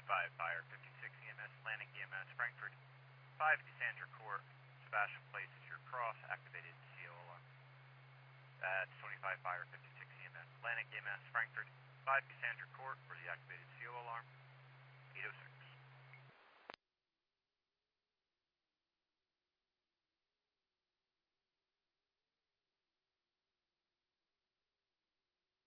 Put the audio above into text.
Fire 56 EMS, Atlantic EMS, Frankfurt, 5 Desandra Court, Sebastian Place is your cross, activated CO alarm. That's 25 Fire 56 EMS, Atlantic EMS, Frankfurt, 5 Desandra Court for the activated